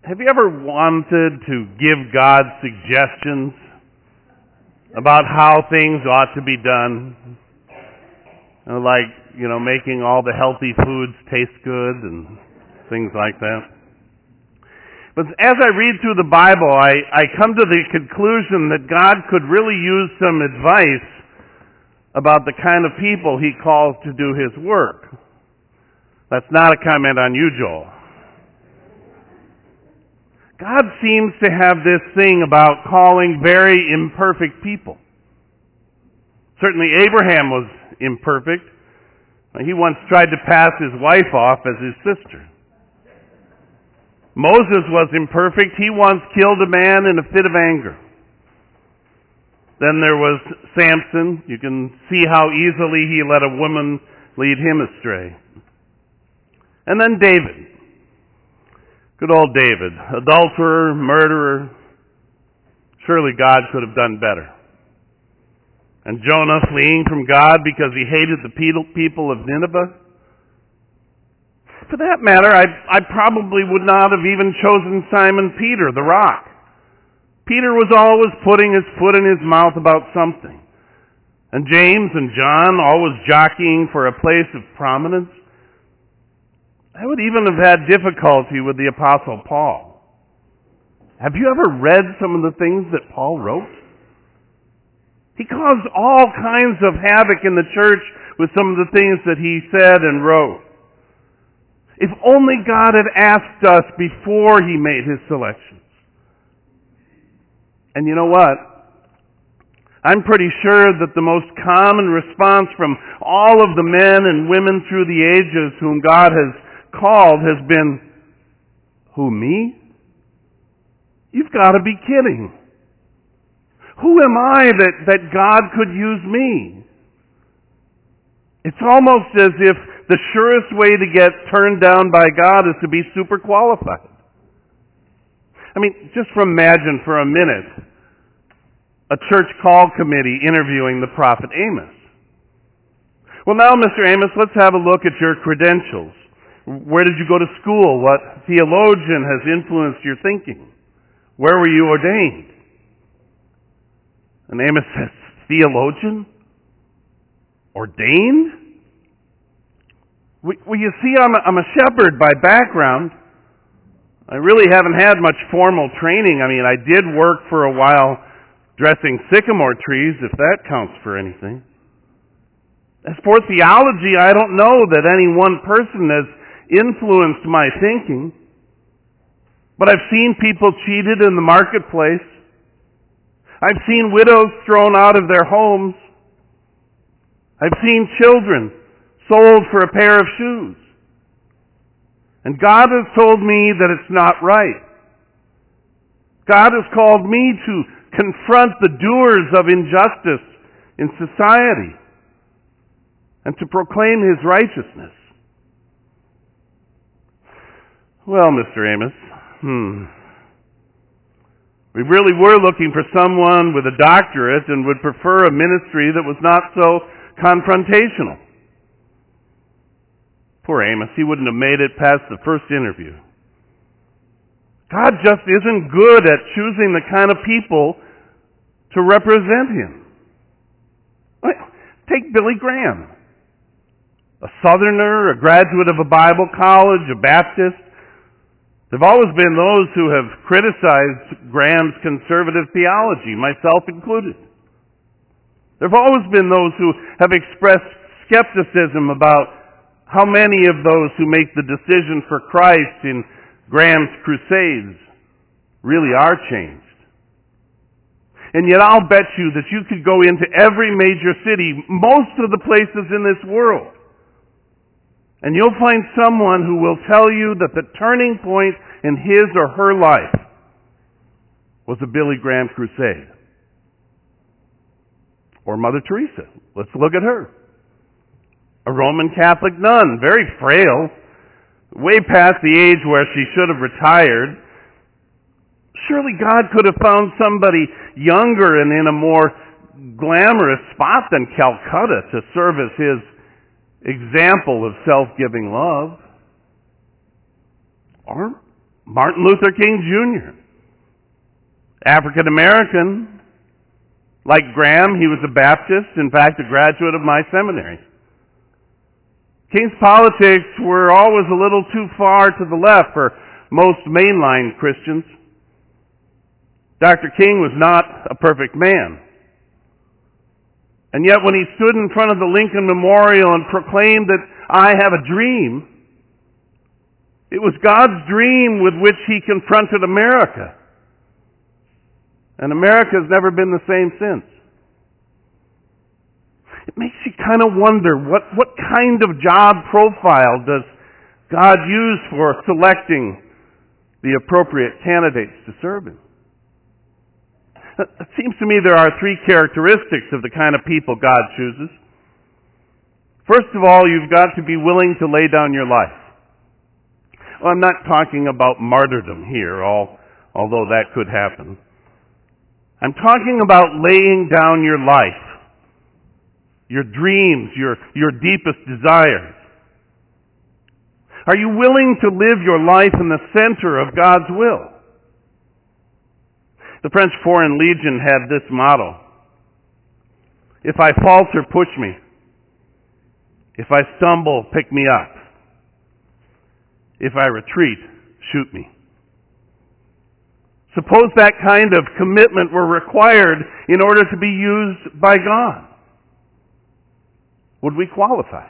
Have you ever wanted to give God suggestions about how things ought to be done? Like, making all the healthy foods taste good and things like that. But as I read through the Bible, I come to the conclusion that God could really use some advice about the kind of people He calls to do His work. That's not a comment on you, Joel. God seems to have this thing about calling very imperfect people. Certainly Abraham was imperfect. He once tried to pass his wife off as his sister. Moses was imperfect. He once killed a man in a fit of anger. Then there was Samson. You can see how easily he let a woman lead him astray. And then David. Good old David. Adulterer, murderer. Surely God could have done better. And Jonah fleeing from God because he hated the people of Nineveh. For that matter, I probably would not have even chosen Simon Peter, the rock. Peter was always putting his foot in his mouth about something. And James and John always jockeying for a place of prominence. I would even have had difficulty with the Apostle Paul. Have you ever read some of the things that Paul wrote? He caused all kinds of havoc in the church with some of the things that he said and wrote. If only God had asked us before He made His selections. And you know what? I'm pretty sure that the most common response from all of the men and women through the ages whom God has called has been, who, me? You've got to be kidding. Who am I that God could use me? It's almost as if the surest way to get turned down by God is to be super qualified. I mean, just imagine for a minute a church call committee interviewing the prophet Amos. Well, now, Mr. Amos, let's have a look at your credentials. Where did you go to school? What theologian has influenced your thinking? Where were you ordained? And Amos says, theologian? Ordained? Well, you see, I'm a shepherd by background. I really haven't had much formal training. I mean, I did work for a while dressing sycamore trees, if that counts for anything. As for theology, I don't know that any one person has influenced my thinking. But I've seen people cheated in the marketplace. I've seen widows thrown out of their homes. I've seen children sold for a pair of shoes. And God has told me that it's not right. God has called me to confront the doers of injustice in society and to proclaim His righteousness. Well, Mr. Amos, we really were looking for someone with a doctorate and would prefer a ministry that was not so confrontational. Poor Amos, he wouldn't have made it past the first interview. God just isn't good at choosing the kind of people to represent Him. Take Billy Graham, a Southerner, a graduate of a Bible college, a Baptist. There have always been those who have criticized Graham's conservative theology, myself included. There have always been those who have expressed skepticism about how many of those who make the decision for Christ in Graham's crusades really are changed. And yet I'll bet you that you could go into every major city, most of the places in this world, and you'll find someone who will tell you that the turning point in his or her life was a Billy Graham crusade. Or Mother Teresa. Let's look at her. A Roman Catholic nun, very frail, way past the age where she should have retired. Surely God could have found somebody younger and in a more glamorous spot than Calcutta to serve as His example of self-giving love. Or Martin Luther King Jr., African American. Like Graham, he was a Baptist, in fact, a graduate of my seminary. King's politics were always a little too far to the left for most mainline Christians. Dr. King was not a perfect man. And yet when he stood in front of the Lincoln Memorial and proclaimed that I have a dream, it was God's dream with which he confronted America. And America has never been the same since. It makes you kind of wonder, what kind of job profile does God use for selecting the appropriate candidates to serve him? It seems to me there are three characteristics of the kind of people God chooses. First of all, you've got to be willing to lay down your life. Well, I'm not talking about martyrdom here, although that could happen. I'm talking about laying down your life, your dreams, your deepest desires. Are you willing to live your life in the center of God's will? The French Foreign Legion had this motto: if I falter, push me. If I stumble, pick me up. If I retreat, shoot me. Suppose that kind of commitment were required in order to be used by God. Would we qualify?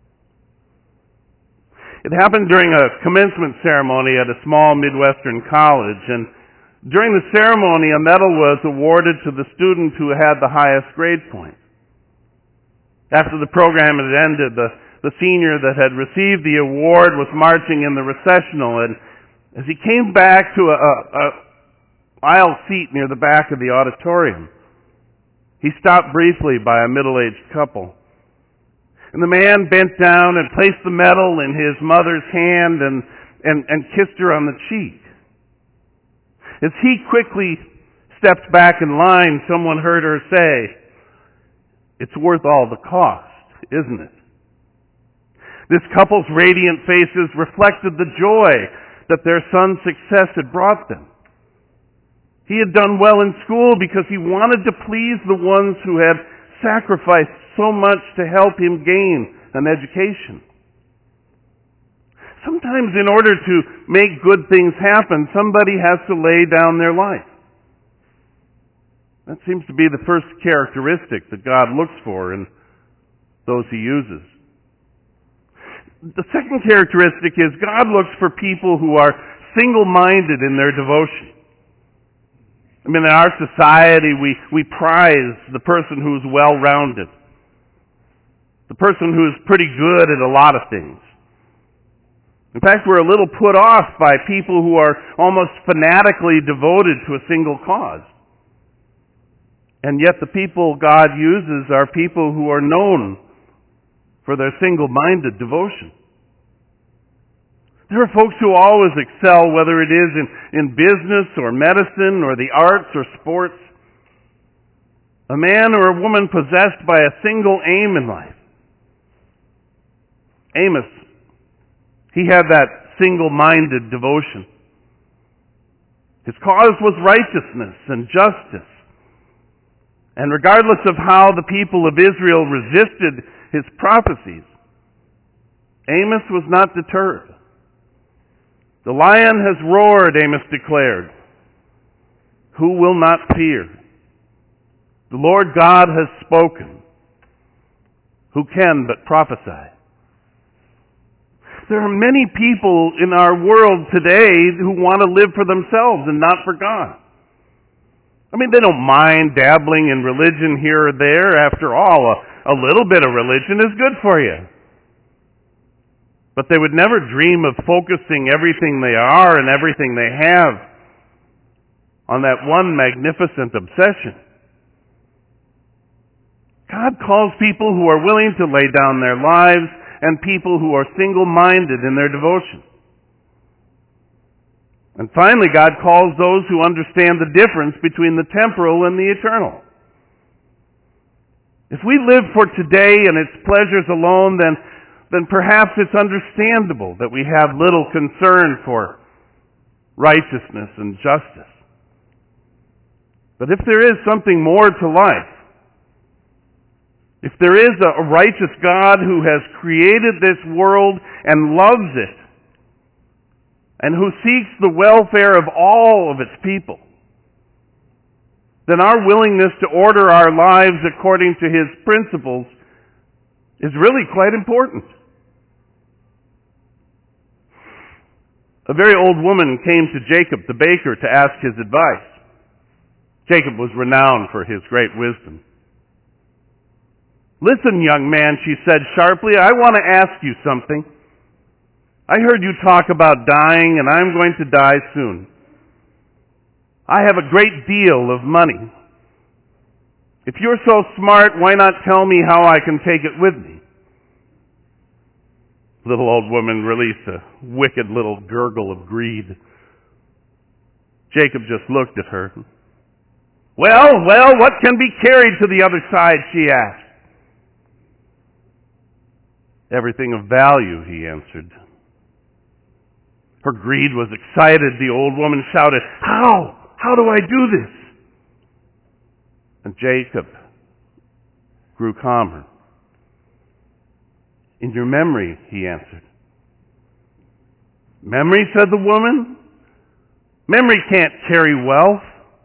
It happened during a commencement ceremony at a small Midwestern college, and during the ceremony a medal was awarded to the student who had the highest grade point. After the program had ended, the senior that had received the award was marching in the recessional, and as he came back to a aisle seat near the back of the auditorium, he stopped briefly by a middle-aged couple. And the man bent down and placed the medal in his mother's hand and kissed her on the cheek. As he quickly stepped back in line, someone heard her say, "It's worth all the cost, isn't it?" This couple's radiant faces reflected the joy that their son's success had brought them. He had done well in school because he wanted to please the ones who had sacrificed so much to help him gain an education. Sometimes in order to make good things happen, somebody has to lay down their life. That seems to be the first characteristic that God looks for in those he uses. The second characteristic is God looks for people who are single-minded in their devotion. I mean, in our society, we prize the person who's well-rounded, the person who's pretty good at a lot of things. In fact, we're a little put off by people who are almost fanatically devoted to a single cause. And yet the people God uses are people who are known for their single-minded devotion. There are folks who always excel, whether it is in business or medicine or the arts or sports. A man or a woman possessed by a single aim in life. Amos, he had that single-minded devotion. His cause was righteousness and justice. And regardless of how the people of Israel resisted his prophecies, Amos was not deterred. The lion has roared, Amos declared. Who will not fear? The Lord God has spoken. Who can but prophesy? There are many people in our world today who want to live for themselves and not for God. I mean, they don't mind dabbling in religion here or there. After all, a little bit of religion is good for you. But they would never dream of focusing everything they are and everything they have on that one magnificent obsession. God calls people who are willing to lay down their lives and people who are single-minded in their devotion. And finally, God calls those who understand the difference between the temporal and the eternal. If we live for today and its pleasures alone, then perhaps it's understandable that we have little concern for righteousness and justice. But if there is something more to life, if there is a righteous God who has created this world and loves it, and who seeks the welfare of all of its people, then our willingness to order our lives according to His principles is really quite important. A very old woman came to Jacob the baker to ask his advice. Jacob was renowned for his great wisdom. "Listen, young man," she said sharply, "I want to ask you something. I heard you talk about dying, and I'm going to die soon. I have a great deal of money. If you're so smart, why not tell me how I can take it with me?" The little old woman released a wicked little gurgle of greed. Jacob just looked at her. Well, what can be carried to the other side?" she asked. "Everything of value," he answered. Her greed was excited. The old woman shouted, How? How do I do this?" And Jacob grew calmer. "In your memory," he answered. "Memory?" said the woman. "Memory can't carry wealth."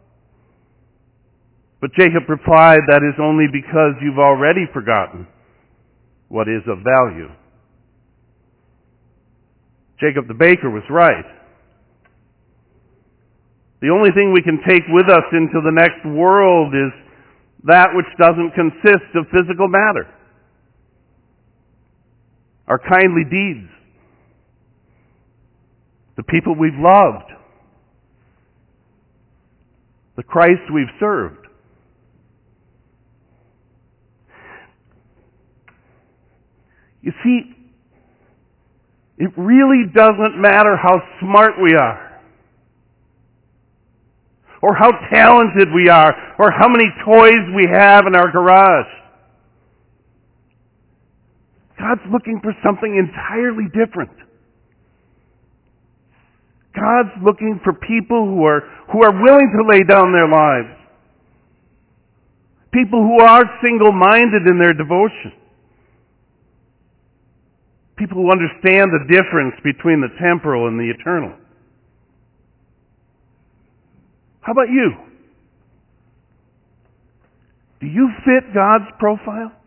But Jacob replied, "That is only because you've already forgotten what is of value." Jacob the baker was right. The only thing we can take with us into the next world is that which doesn't consist of physical matter. Our kindly deeds, the people we've loved, the Christ we've served. You see, it really doesn't matter how smart we are, or how talented we are, or how many toys we have in our garage. God's looking for something entirely different. God's looking for people who are willing to lay down their lives. People who are single-minded in their devotion. People who understand the difference between the temporal and the eternal. How about you? Do you fit God's profile?